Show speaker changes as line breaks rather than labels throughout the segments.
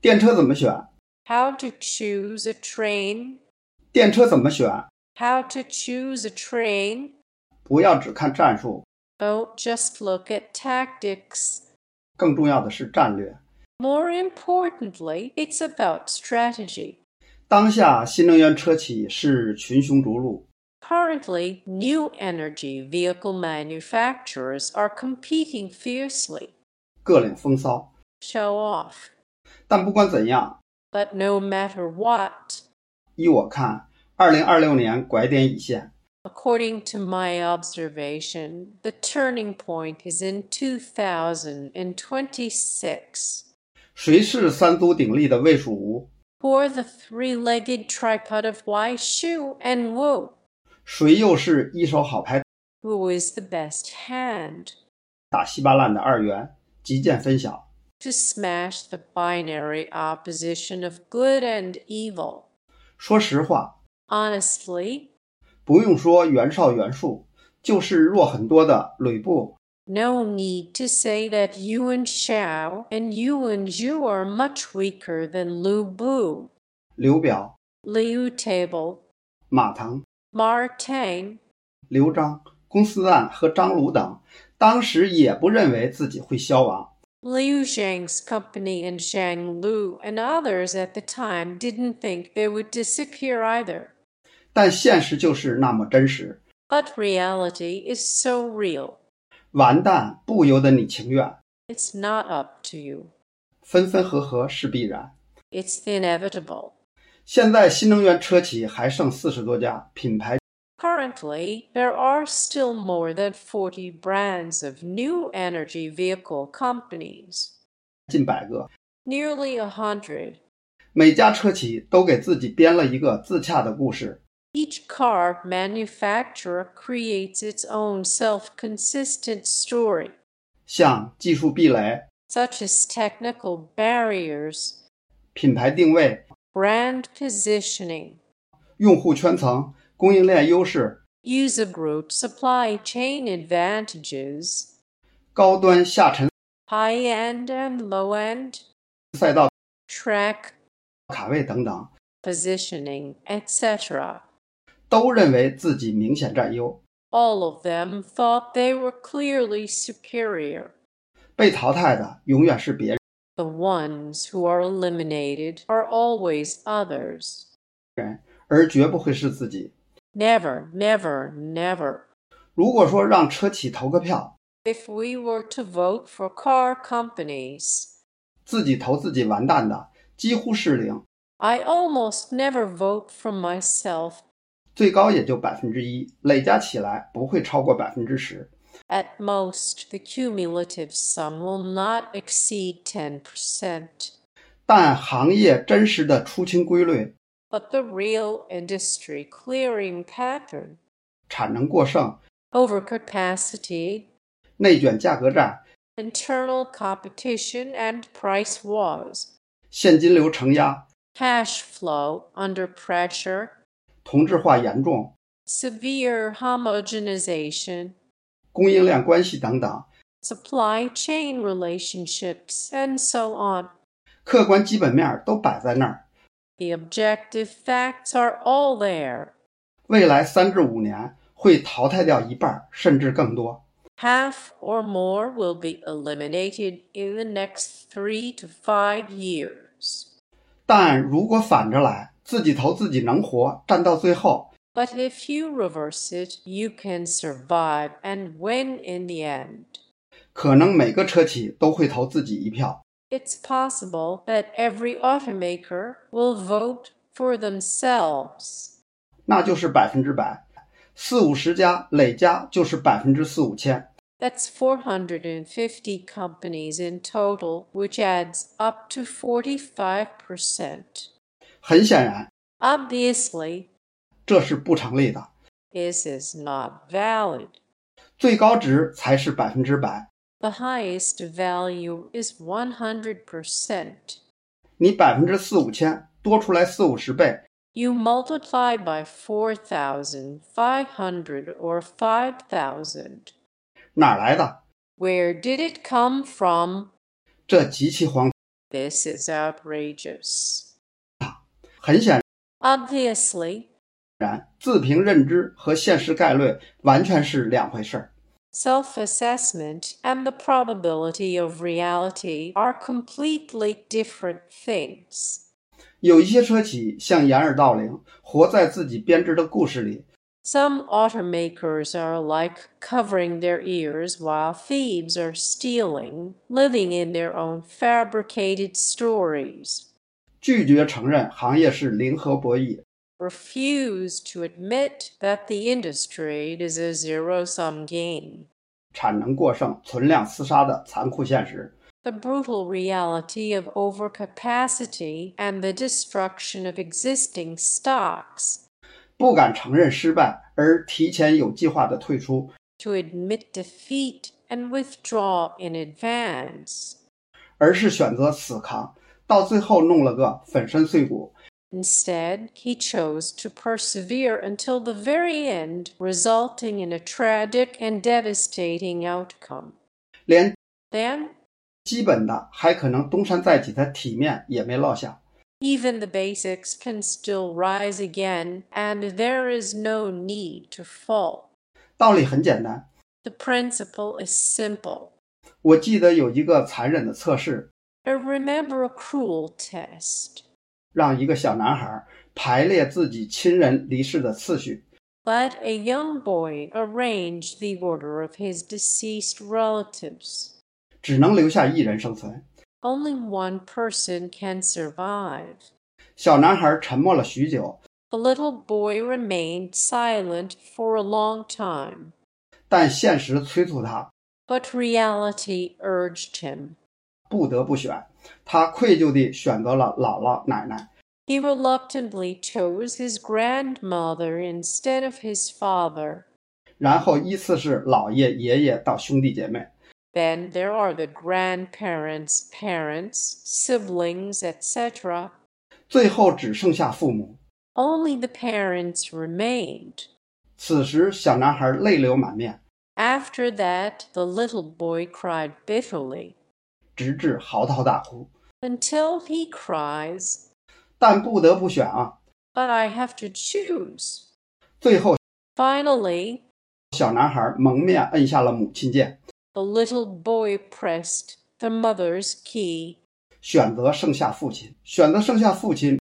电车怎么选？
How to choose a train.
电车怎么选？
How to choose a train.
不要只看战术，
Don't just look at tactics.
更重要的是战略。
More importantly, it's about strategy.
当下新能源车企是群雄逐鹿，
Currently, new energy vehicle manufacturers are competing fiercely.
各领风骚。
Show off.
但不管怎样，
But no matter what,
依我看，2026年拐点已现。
according to my observation, the turning point is in 2026.
谁是三足鼎立的魏蜀吴？
Who are the three-legged tripod of Wai Shu and Wu?
谁又是一手好牌
Who is the best hand
打稀巴烂的二元？极见分晓。
to smash the binary opposition of good and evil?
说实话，
Honestly,
不用说袁绍袁术，就是弱很多的吕布、
no need to say that Yuan Shao and Yuan Zhu are much weaker than Lu Bu,
刘表、
Liu Table,
马腾、
Martain,
刘璋、公孙瓒和张鲁等，当时也不认为自己会消亡。
Liu Zhang's company and Zhang Lu and others at the time didn't think they would disappear either.
但现实就是那么真实，
But reality is so real.
完蛋不由得你情愿，
It's not up to you.
分分合合是必然。
It's inevitable.
现在新能源车企还剩40多家，品牌
Currently, there are still more than 40 brands of new energy vehicle companies,
近100个，
nearly 100.
每家车企都给自己编了一个自洽的故事。
Each car manufacturer creates its own self-consistent story,
像技术壁垒、
such as technical barriers,
品牌定位、
brand positioning,
用户圈层、供应链优势、
user group supply chain advantages,
高端下沉
high-end and low-end,
赛道
track,
卡位等等，
positioning, etc.
都认为自己明显占优。
All of them thought they were clearly superior.
被淘汰的永远是别人，
The ones who are eliminated are always others.
而绝不会是自己。
Never, never, never.
如果说让车企投个票，
If we were to vote for car companies,
自己投自己完蛋的几乎是零，
I almost never vote for myself.
最高也就1%，累加起来不会超过10%。
At most, the cumulative sum will not exceed 10%.
但行业真实的出清规律，
But the real industry clearing pattern,
产能过剩、
overcapacity,
内卷价格战、
internal competition and price wars,
现金流承压、
cash flow under pressure,
同质化严重、
severe homogenization,
供应链关系等等，
supply chain relationships, and so on.
客观基本面都摆在那儿。
The objective facts are all there.
未来3至5年会淘汰掉一半甚至更多。
Half or more will be eliminated in the next 3 to 5 years.
但如果反着来，自己投自己能活，站到最后，
But if you reverse it, you can survive and win in the end.
可能每个车企都会投自己一票。
It's possible that every automaker will vote for themselves.
那就是100%， 40-50家累加就是4-5千。
That's 450 companies in total, which adds up to 45%.
很显然，
Obviously,
这是不成立的，
this is not valid.
最高值才是100%。
The highest value is 100%.
你4-5千多出来40-50倍，
You multiply by 4,500 or 5,000.
哪儿来的？
Where did it come from?
这极其荒
This is outrageous.
很显
Obviously,
然，自评认知和现实概率完全是两回事儿。
self-assessment and the probability of reality are completely different things.
有一些车企像掩耳盗铃，活在自己编织的故事里，
Some automakers are like covering their ears while thieves are stealing, living in their own fabricated stories.
拒绝承认行业是零和博弈，
Refuse to admit that the industry is a zero-sum game.
产能过剩、存量厮杀的残酷现实。
The brutal reality of overcapacity and the destruction of existing stocks.
不敢承认失败而提前有计划的退出，
To admit defeat and withdraw in advance.
而是选择死扛，到最后弄了个粉身碎骨。
Instead, he chose to persevere until the very end, resulting in a tragic and devastating outcome.
连
Then,
基本的还可能东山再起的体面也没落下。
even the basics can still rise again, and there is no need to fall.
道理很简单，
The principle is simple.
我记得有一个残忍的测试，
I remember a cruel test.
让一个小男孩排列自己亲人离世的次序，
Let a young boy arrange the order of his deceased relatives.
只能留下一人生存。
Only one person can survive.
小男孩沉默了许久，
The little boy remained silent for a long time,
但现实催促他
but reality urged him.
不得不选。他愧疚地选择了姥姥奶奶，
He reluctantly chose his grandmother instead of his father.
然后依次是姥爷、爷爷到兄弟姐妹。
Then there are the grandparents, parents, siblings, etc.
最后只剩下父母。
Only the parents remained.
此时小男孩泪流满面，
After that, the little boy cried bitterly,
直至嚎啕大哭。
until he cries,
但不得不选啊！
"But I have to choose."
最后，
Finally,
小男孩蒙面摁下了母亲键，
the little boy pressed the mother's key.
选择剩下父亲。选择剩下父亲，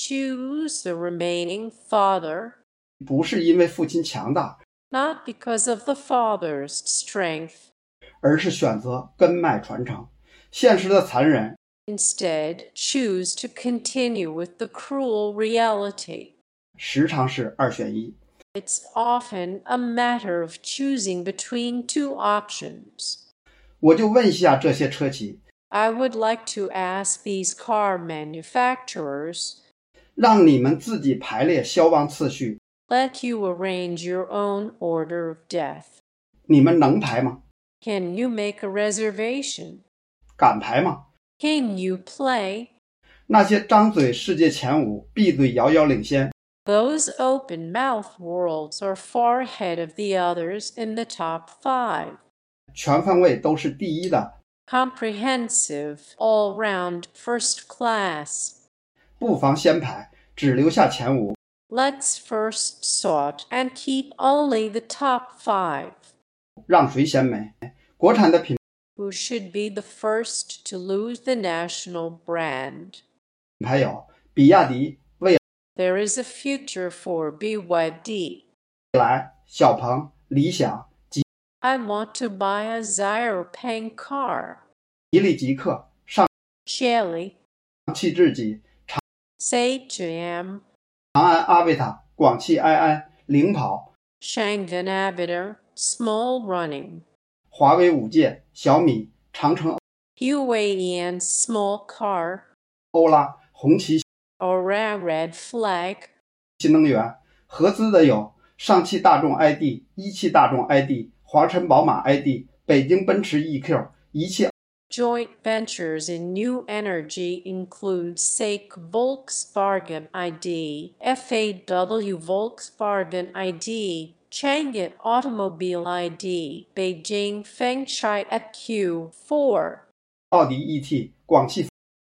Choose the remaining father,
不是因为父亲强大，
not because of the father's strength.
而是选择根脉传承。现实的残忍，
Instead, choose to continue with the cruel reality.
时常是二选一。
It's often a matter of choosing between two options.
我就问一下这些车企，
I would like to ask these car manufacturers,
让你们自己排列消亡次序，
let you arrange your own order of death.
你们能排吗？
Can you make a reservation?
敢排吗？
Can you play?
那些张嘴世界前五，闭嘴遥遥领先，
Those open-mouth worlds are far ahead of the others in the top 5.
全方位都是第一的，
Comprehensive, all-round, first class.
不妨先排，只留下前五。
Let's first sort and keep only the top 5.
让谁先美？国产的品
Who should be the first to lose the national brand?
牌有比亚迪、蔚
There is a future for BYD.
来、小鹏、理想、
I want to buy a Xpeng car.
吉利极客、上
Geely,
汽智己、
Sagem,
长安阿维塔、广汽埃安、领跑、
Shangan Abiter, Small Running,
华为5界、小米、长城、
Huaiyan Small Car,
欧拉、红旗
Aura Red Flag,
新能源。合资的有上汽大众 ID、一汽大众 ID、华晨宝马 ID、北京奔驰 EQ、一汽
Joint ventures in new energy include SAIC Volkswagen ID, FAW Volkswagen ID, Changan Automobile ID, Beijing Fengshai EQ4,
奥迪 ET、广汽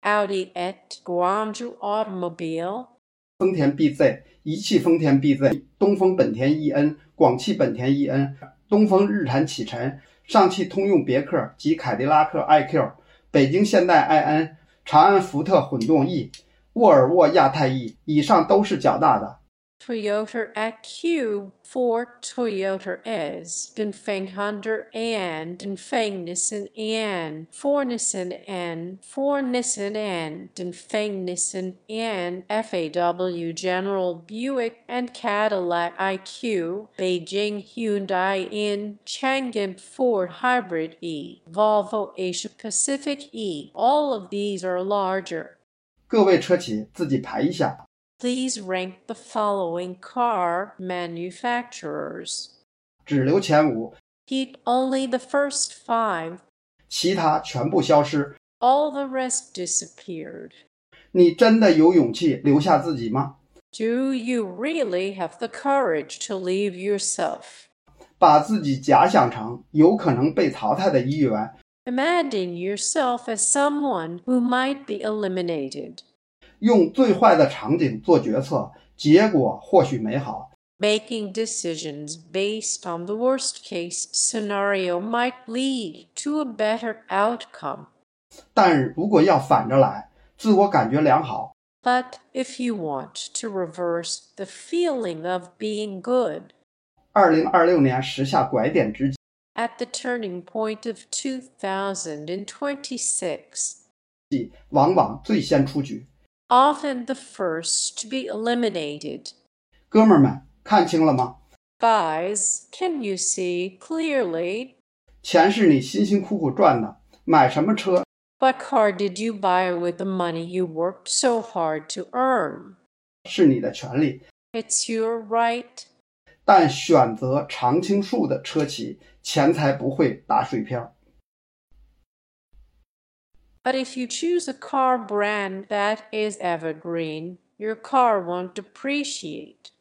Audi et Guangzhou Automobile,
丰田 BZ、一汽丰田 BZ、东风本田 EN、广汽本田 EN、东风日产启辰、上汽通用别克及凯迪拉克 IQ、北京现代 IN、长安福特混动 E、沃尔沃亚太 E， 以上都是较大的。
Toyota IQ, Ford Toyota S, Dongfeng Honda N, Dongfeng Nissan N, Ford Nissan N, Ford Nissan N, Dongfeng Nissan N, FAW General Buick and Cadillac IQ, Beijing Hyundai N, Changan Ford Hybrid E, Volvo Asia Pacific E. All of these are larger.
各位车企自己排一下。
Please rank the following car manufacturers.
只留前5，
Keep only the first 5.
其他全部消失。
All the rest disappeared.
你真的有勇气留下自己吗？
Do you really have the courage to leave yourself?
把自己假想成有可能被淘汰的一员，
Imagine yourself as someone who might be eliminated.
用最坏的场景做决策，结果或许美好。
Making decisions based on the worst-case scenario might lead to a better outcome.
但如果要反着来，自我感觉良好，
But if you want to reverse the feeling of being good,
2026年时下拐点之际，
at the turning point of 2026,
往往最先出局。
often the first to be eliminated.
哥们儿们，看清了吗？
Guys, can you see clearly?
钱是你辛辛苦苦赚的，买什么车
What car did you buy with the money you worked so hard to earn?
是你的权利，
It's your right.
但选择常青树的车企，钱才不会打水漂。
But if you choose a car brand that is evergreen, your car won't depreciate.